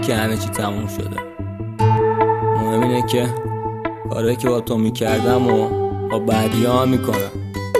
که همه چی تموم شده. مهم اینه که کاری که با تو میکردم و با بعدی ها میکنم.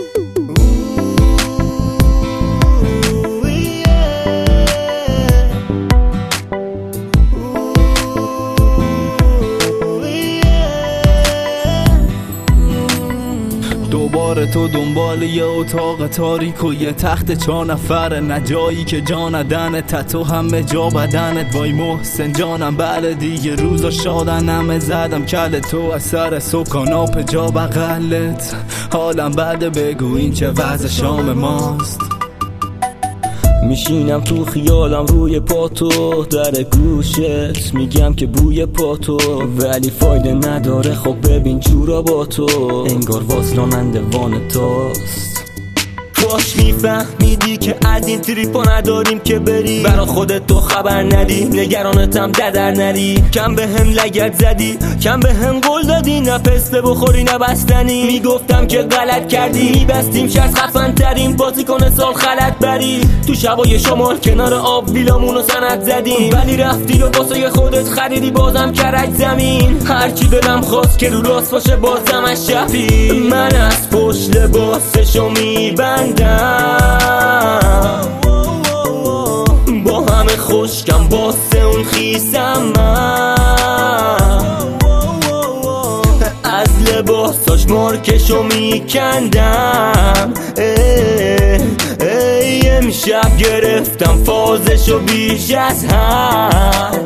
دوباره تو دنبال یه اتاق تاریک و یه تخت 4 نفره، نه جایی که جا ندنه، تتو همه جا بدنت. وای محسن جانم بله دیگه روزا شادن، همه زدم کل تو از سر سکانا پجا بغلت. حالم بعد بگو این چه وضع شام ماست. میشینم تو خیالم روی پاتو، در گوشت میگم که بوی پاتو، ولی فایده نداره. خب ببین جورا با تو انگار واصلاننده وان تاست. کاش میفهمیدی که از این تریپا نداریم که بری، برا خودت تو خبر ندی، نگرانتم ددر نری. کم به هم لگت زدی، کم به هم قول دادی، نه پسته بخوری نه بستنی. میگفتم که غلط کردی، میبستیم شرط خفن ترین بازی کنه سال خلط بری. تو شبای شمال کنار آب ویلامونو سند زدیم، ولی رفتی و واسه خودت خریدی بازم کرج زمین. هرچی دلم خواست که رو راست باشه بازم از شفی، من از پشت لباسشو میبندم، با همه خشکم باسه اون خیسم من. از لباساش مارکشو میکندم، امشب گرفتم فازشو بیش از هم.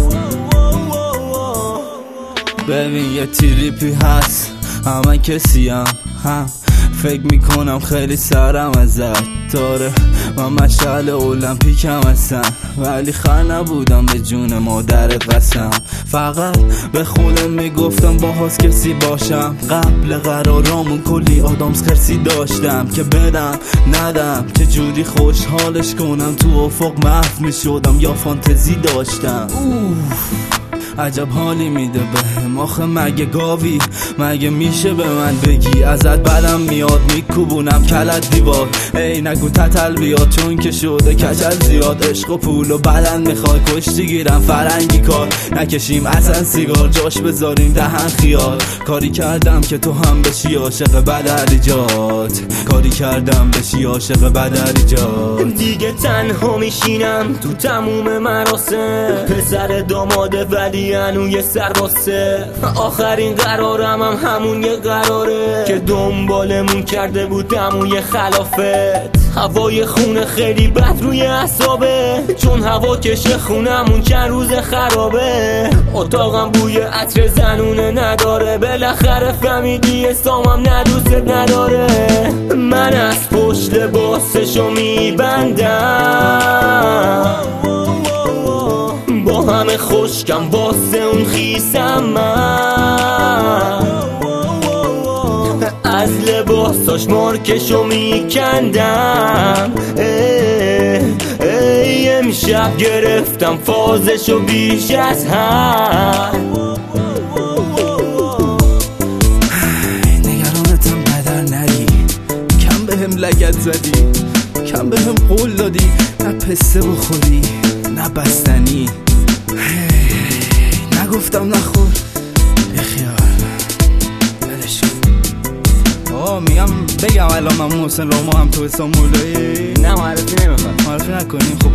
ببین یه تریپی هست همه کسیم، هم فکر میکنم خیلی سرم ازت داره. من مشعل المپیکم هستم، ولی خر نبودم به جون مادرت قسم. فقط به خودم میگفتم باهاش کسی باشم، قبل قرارامون کلی آدامس خرسی داشتم که بدم ندم، چجوری خوشحالش کنم. تو افق محو میشدم یا فانتزی داشتم. عجب حالی میده بهم، آخه مگه گاوی؟ مگه میشه به من بگی ازت بدم میاد میکوبونم کلت دیوار؟ ای نگو تتل بیاد چون که شده کچل زیاد. عشق و پول و بدن میخوای کشتی گیرم فرنگی کار نکشیم اصلا سیگار، جاش بذاریم دهن خیال. کاری کردم که تو هم بشی عاشق بدری جات، کاری کردم بشی عاشق بدری جات. دیگه تنها میشینم تو تموم مراسم، پسر داماده ولی انو یه سر واسه. آخرین قرارم هم همون یه قراره که دنبالمون کرده بود همون خلافت. هوای خونه خیلی بد روی اعصابه، چون هوا کش خونمون چند روز خرابه. اتاقم بوی عطر زنونه نداره، بالاخره فهمیدی سامم ندوست نداره. من از پشت لباسشو میبندم، با همه خشکم واسه اون خیسم من. از لباساش مارکشو میکندم، امشب گرفتم فازشو بیش از هم. نگرانتم بدر نری، کم به هم لگت زدی، کم به هم قول دادی، نه پسته بخوری نه بستنی. نگفتم نخور بخیال دلش کن. میگم بگم الان من محسن راما هم تو استانبولایی. نه معرفی نمیخواد، معرفی نکنیم.